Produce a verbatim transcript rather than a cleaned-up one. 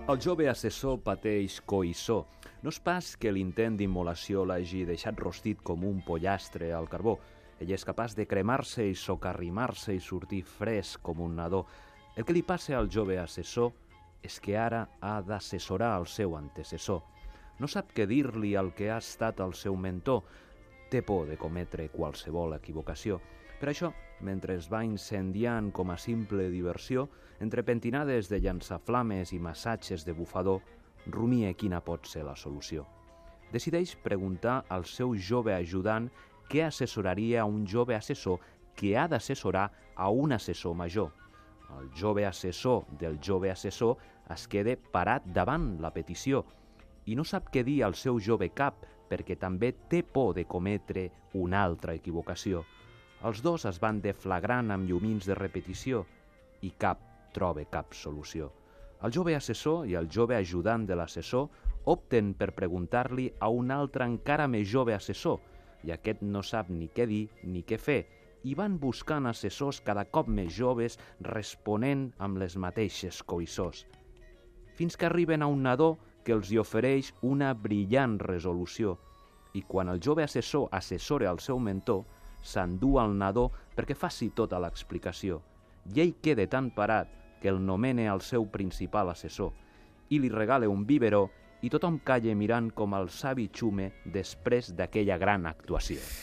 El jove assessor pateix coïssor. No és pas que l'intent d'immolació l'hagi deixat rostit com un pollastre al carbó. Ell és capaç de cremar-se i socarrimar-se i sortir fresc com un nadó. El que li passa al jove assessor és que ara ha d'assessorar el seu antecessor. No sap què dir-li al que ha estat el seu mentor. Té por de cometre qualsevol equivocació. Per això, mentre es va incendiant com a simple diversió, entre pentinades de llançaflames i massatges de bufador, rumia quina pot ser la solució. Decideix preguntar al seu jove ajudant què assessoraria a un jove assessor que ha d'assessorar a un assessor major. El jove assessor del jove assessor es queda parat davant la petició i no sap què dir al seu jove cap perquè també té por de cometre una altra equivocació. Els dos es van deflagrant amb llumins de repetició i cap troba cap solució. El jove assessor i el jove ajudant de l'assessor opten per preguntar-li a un altre encara més jove assessor i aquest no sap ni què dir ni què fer i van buscant assessors cada cop més joves responent amb les mateixes coïssors. Fins que arriben a un nadó que els hi ofereix una brillant resolució i quan el jove assessor assessora al seu mentor s'endú al nadó perquè faci tota l'explicació. I ell queda tan parat que el nomena el seu principal assessor i li regala un biberó i tothom calla mirant com el savi xume després d'aquella gran actuació.